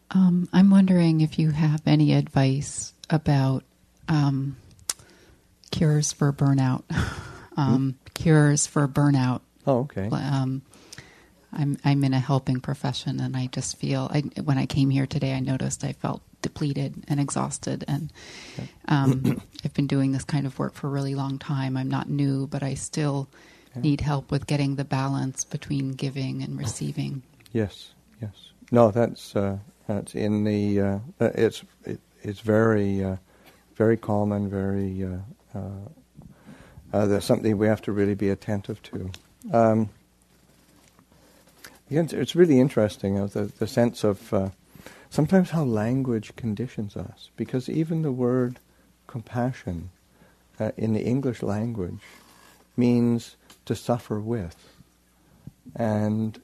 I'm wondering if you have any advice about cures for burnout. Cures for burnout. Oh, okay. I'm in a helping profession, and I just feel when I came here today, I noticed I felt depleted and exhausted, and I've been doing this kind of work for a really long time. I'm not new, but I still need help with getting the balance between giving and receiving. Yes. No, that's in the. It's very very common. Very. That's something we have to really be attentive to. Again, it's really interesting, the sense of sometimes how language conditions us, because even the word compassion in the English language means to suffer with, and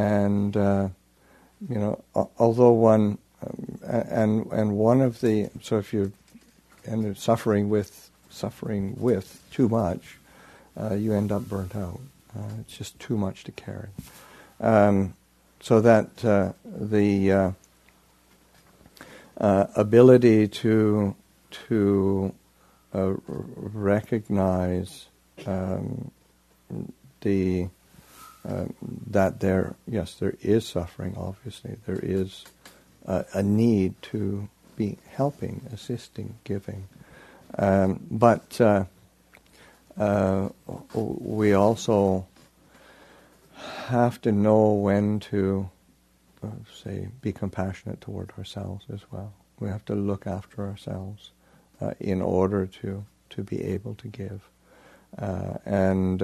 although one and one of the, so if you end up suffering with too much, you end up burnt out. It's just too much to carry. So that the ability to recognize that there is suffering. Obviously, there is a need to be helping, assisting, giving, but we also have to know when to, be compassionate toward ourselves as well. We have to look after ourselves in order to be able to give. And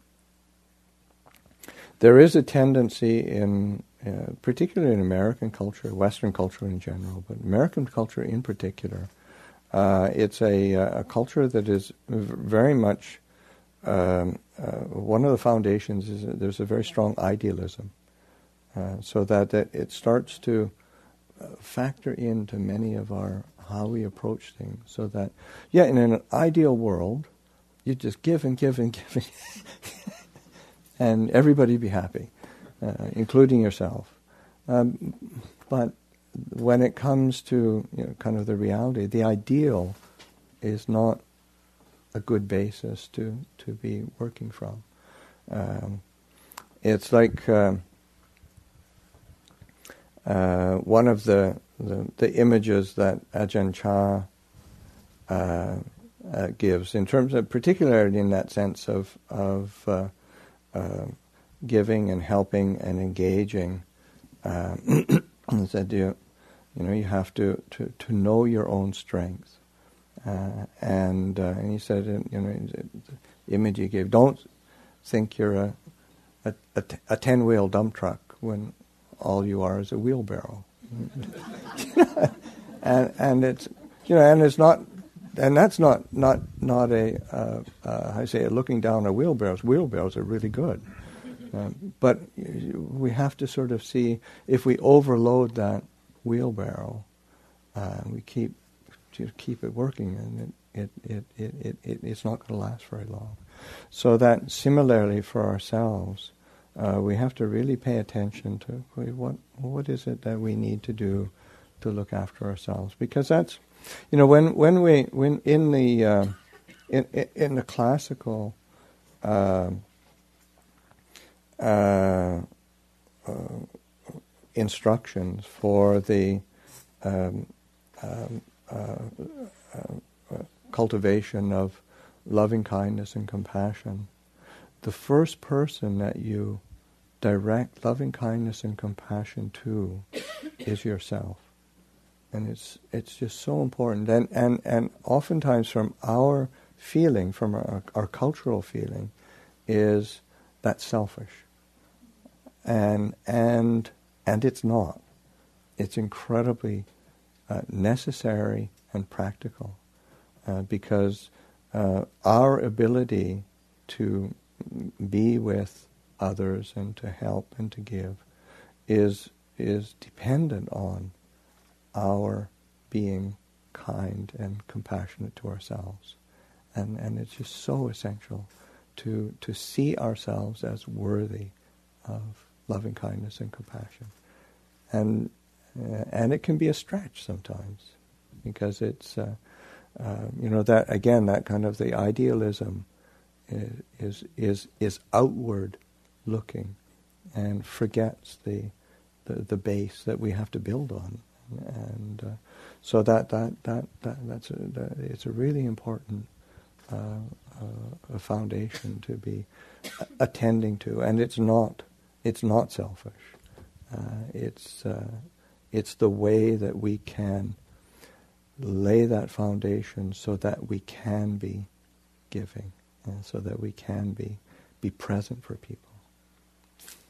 there is a tendency in, particularly in American culture, Western culture in general, but American culture in particular, it's a culture that is very much one of the foundations is that there's a very strong idealism, so that it starts to factor into many of how we approach things. So that, in an ideal world, you just give and give and give, and everybody be happy, including yourself. But when it comes to kind of the reality, the ideal is not a good basis to be working from. It's like one of the images that Ajahn Chah gives, in terms of particularly in that sense of giving and helping and engaging. He said you have to know your own strength. And he said, the image he gave, don't think you're a 10-wheel dump truck when all you are is a wheelbarrow. and it's and it's not, and that's not a I say looking down at wheelbarrows. Wheelbarrows are really good, but we have to sort of see if we overload that wheelbarrow, we keep it working, and it's not going to last very long. So that similarly for ourselves, we have to really pay attention to what is it that we need to do to look after ourselves, because that's when in the classical instructions for the cultivation of loving kindness and compassion, the first person that you direct loving kindness and compassion to is yourself. And it's just so important. And oftentimes from our feeling, from our cultural feeling, is that's selfish. And it's not. It's incredibly necessary and practical, because our ability to be with others and to help and to give is dependent on our being kind and compassionate to ourselves, and it's just so essential to see ourselves as worthy of loving kindness and compassion, and And it can be a stretch sometimes, because it's, that again, that kind of the idealism is outward looking and forgets the base that we have to build on. And so it's a really important a foundation to be attending to, and it's not selfish. It's the way that we can lay that foundation so that we can be giving, so that we can be present for people.